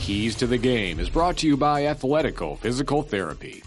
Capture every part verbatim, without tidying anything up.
Keys to the Game is brought to you by Athletico Physical Therapy.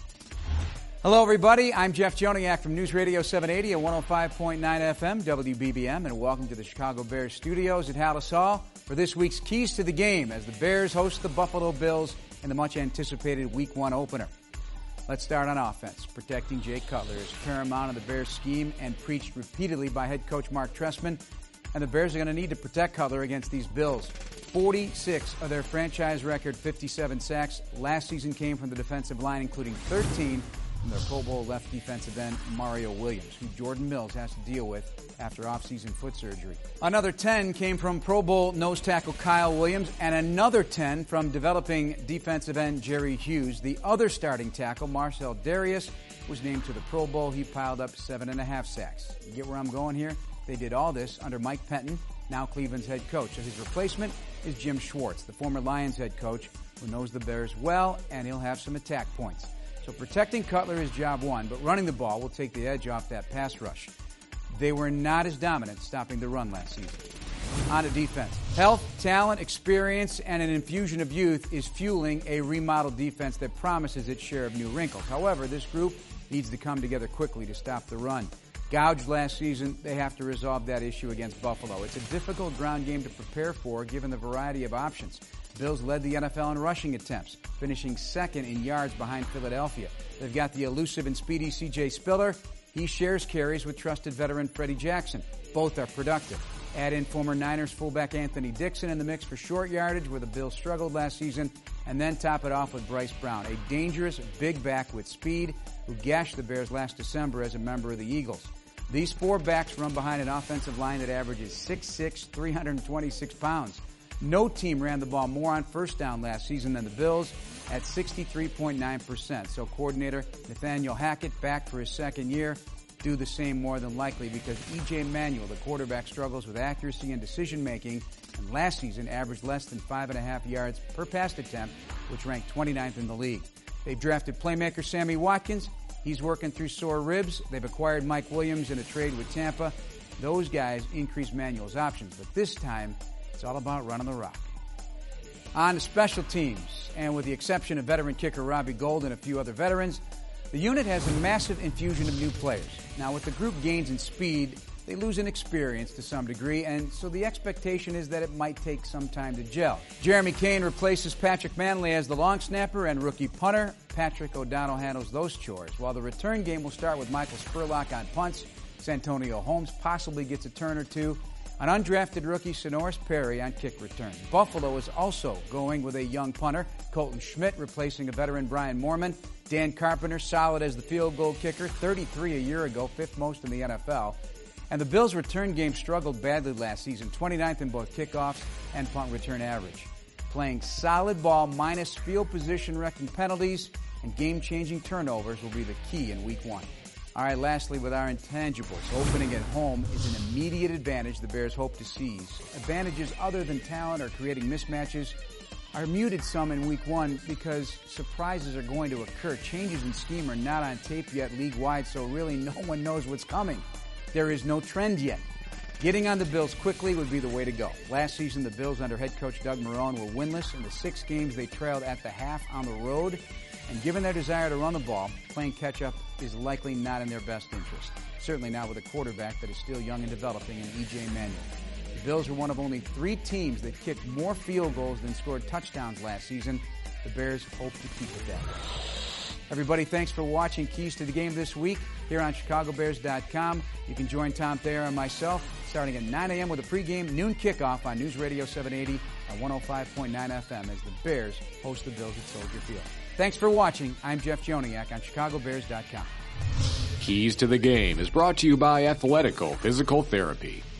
Hello, everybody. I'm Jeff Joniak from News Radio seven eighty at one oh five point nine F M, W B B M, and welcome to the Chicago Bears studios at Halas Hall for this week's Keys to the Game as the Bears host the Buffalo Bills in the much-anticipated Week one opener. Let's start on offense. Protecting Jay Cutler is paramount in the Bears' scheme and preached repeatedly by head coach Mark Trestman, and the Bears are going to need to protect Cutler against these Bills. forty-six of their franchise record fifty-seven sacks last season came from the defensive line, including thirteen from their Pro Bowl left defensive end Mario Williams, who Jordan Mills has to deal with after off-season foot surgery. Another ten came from Pro Bowl nose tackle Kyle Williams, and another ten from developing defensive end Jerry Hughes. The other starting tackle, Marcel Darius, was named to the Pro Bowl. He piled up seven and a half sacks. You get where I'm going here? They did all this under Mike Penton, now Cleveland's head coach. So his replacement is Jim Schwartz, the former Lions head coach, who knows the Bears well, and he'll have some attack points. So protecting Cutler is job one, but running the ball will take the edge off that pass rush. They were not as dominant stopping the run last season. On to defense. Health, talent, experience, and an infusion of youth is fueling a remodeled defense that promises its share of new wrinkles. However, this group needs to come together quickly to stop the run. Gouged last season, they have to resolve that issue against Buffalo. It's a difficult ground game to prepare for given the variety of options. Bills led the N F L in rushing attempts, finishing second in yards behind Philadelphia. They've got the elusive and speedy C J Spiller. He shares carries with trusted veteran Freddie Jackson. Both are productive. Add in former Niners fullback Anthony Dixon in the mix for short yardage, where the Bills struggled last season, and then top it off with Bryce Brown, a dangerous big back with speed who gashed the Bears last December as a member of the Eagles. These four backs run behind an offensive line that averages six foot six, three hundred twenty-six pounds. No team ran the ball more on first down last season than the Bills at sixty-three point nine percent. So coordinator Nathaniel Hackett, back for his second year, do the same more than likely because E J Manuel, the quarterback, struggles with accuracy and decision-making, and last season averaged less than five and a half yards per pass attempt, which ranked twenty-ninth in the league. They've drafted playmaker Sammy Watkins. He's working through sore ribs. They've acquired Mike Williams in a trade with Tampa. Those guys increase Manuel's options, but this time it's all about running the rock. On to special teams, and with the exception of veteran kicker Robbie Gould and a few other veterans, the unit has a massive infusion of new players. Now, with the group gains in speed, they lose in experience to some degree, and so the expectation is that it might take some time to gel. Jeremy Kane replaces Patrick Manley as the long snapper and rookie punter. Patrick O'Donnell handles those chores, while the return game will start with Michael Spurlock on punts. Santonio Holmes possibly gets a turn or two. An undrafted rookie, Sonoris Perry, on kick return. Buffalo is also going with a young punter, Colton Schmidt, replacing a veteran Brian Moorman. Dan Carpenter, solid as the field goal kicker, thirty-three a year ago, fifth most in the N F L. And the Bills' return game struggled badly last season, twenty-ninth in both kickoffs and punt return average. Playing solid ball minus field position wrecking penalties and game-changing turnovers will be the key in week one. All right, lastly, with our intangibles, opening at home is an immediate advantage the Bears hope to seize. Advantages other than talent or creating mismatches are muted some in week one because surprises are going to occur. Changes in scheme are not on tape yet league-wide, so really no one knows what's coming. There is no trend yet. Getting on the Bills quickly would be the way to go. Last season, the Bills under head coach Doug Marrone were winless in the six games they trailed at the half on the road. And given their desire to run the ball, playing catch-up is likely not in their best interest. Certainly not with a quarterback that is still young and developing in E J Manuel. The Bills were one of only three teams that kicked more field goals than scored touchdowns last season. The Bears hope to keep it that way. Everybody, thanks for watching Keys to the Game this week here on Chicago Bears dot com. You can join Tom Thayer and myself starting at nine a.m. with a pregame noon kickoff on News Radio seven eighty at one oh five point nine F M as the Bears host the Bills at Soldier Field. Thanks for watching. I'm Jeff Joniak on Chicago Bears dot com. Keys to the Game is brought to you by Athletico Physical Therapy.